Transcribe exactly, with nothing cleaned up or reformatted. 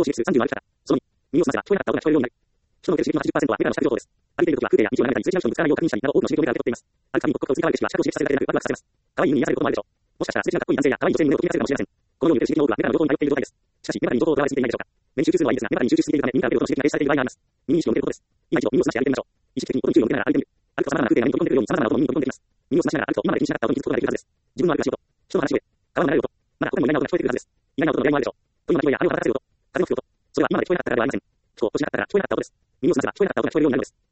刺激数さんじゅうの歩き方。そのに、耳を澄ませば聞こえなかった音が聞こえるようになる。人の受ける刺激のはちじゅっパーセントは目からの視覚情報です。歩いている時は風景や道を眺めたり、すれ違う人にぶつからないよう確認したりなど多くの刺激を目から受け取っています。歩くたびに刻々と移り変わる景色は視覚を刺激させるだけでなくワクワクさせます。可愛い犬に癒されることもあるでしょう。もしかしたら素敵なかっこいい男性や可愛い女性に胸を組み合わせるかもしれません。このように受ける刺激の多くは目からの情報に頼っている状態です。しかし、目からに情報を奪われすぎていないでしょうか。目に集中するのはいいですが、目からに集中しすぎているため、耳から出る音の刺激が停止されている場合があります。耳に意識を向けることです。今一度耳を澄まして歩いてみましょう。意識的に音に注意を向けながら歩いてみる。歩くと様々な風景が目に飛び込んでくるように様々な音も耳に飛び込んできます。耳を澄ましながら歩くと今まで気にしなかった音に気づくことができるはずです。自分の歩く足音、人の話し声、川の流れる音、まだ他にも意外な音が聞こえてくるはずです。意外な音の出会いもあるでしょう。鳥の鳴き声や羽を叩かせる音、風の吹く音、それは今まで聞こえなかったからではありません。そう、としなかったら聞こえなかった音です。耳を澄ませば聞こえなかった音が聞こえるようになるのです。